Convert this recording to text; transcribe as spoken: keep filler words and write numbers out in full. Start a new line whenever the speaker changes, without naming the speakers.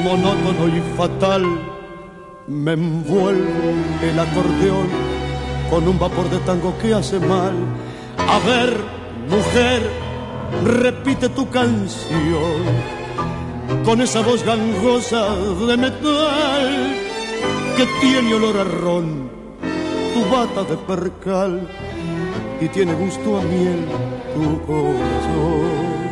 monótono y fatal, me envuelve el acordeón con un vapor de tango que hace mal. A ver, mujer, repite tu canción con esa voz gangosa de metal que tiene olor a ron, tu bata de percal, y tiene gusto a miel tu corazón.